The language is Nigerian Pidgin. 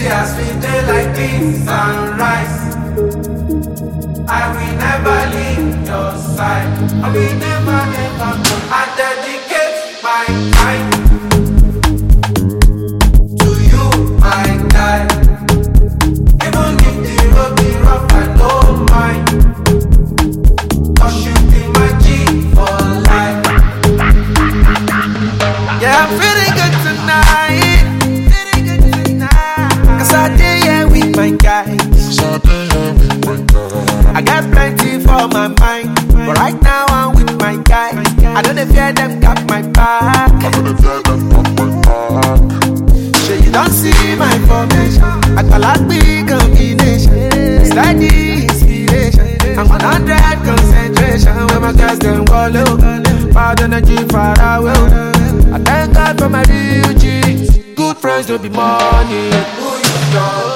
See as we dey like beans and rice. I will never leave your side. I will never ever go. I dedicate my time to you, my guy. Even if the road be rough, I don't mind. 'Cause you be my G for life. Yeah, I'm feeling good tonight. Cause I did here with my guys. I got plenty for my mind, but right now I'm with my guys. I don't fear them got my back. Sure you don't see my formation. I got like big combination. Steady inspiration. I'm 100 concentration. When my guys them wallow, bad energy far away. I thank God for my real G's. Good friends don't be money. Who you know?